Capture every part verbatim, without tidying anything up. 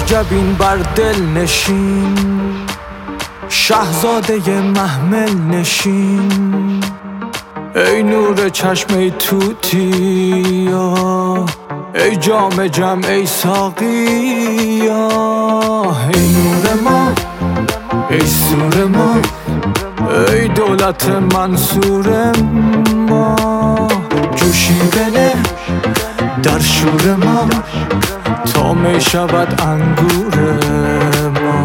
عجب این بر دل نشین، شهزاده محمل نشین. ای نور چشم ای توتیا، ای جام جم ای ساقیا. ای نور ما ای سور ما، ای دولت منصور ما. جوشیدنه در شور ما تا می شود انگور ما.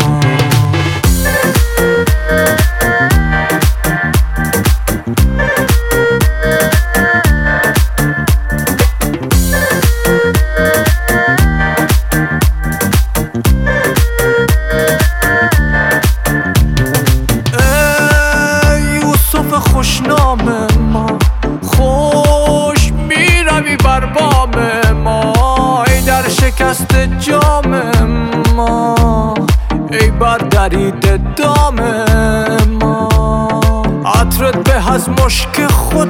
خوشنام ما، خوش می روی بر بام ما. ای در شکست جام ما، ای بر درید دام ما. عطرت به از مشک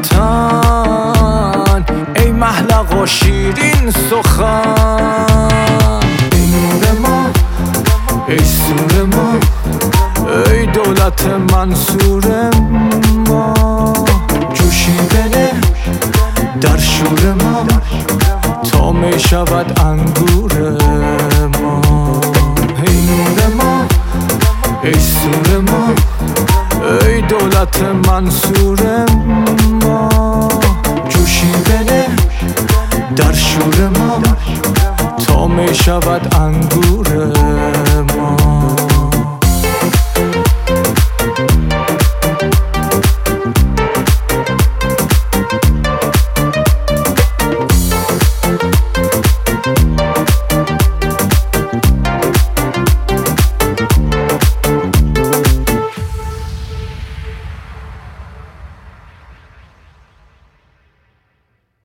ختن، ای محلق و شیرین سخن. ای نور ما ای سور ما، ای دولت منصور ما. جوشیدنه در شور ما تا می شود انگور ما. ای نور ما ای سور ما، ای دولت منصور ما. جوشیدنه در شور ما تا می شود انگور ما.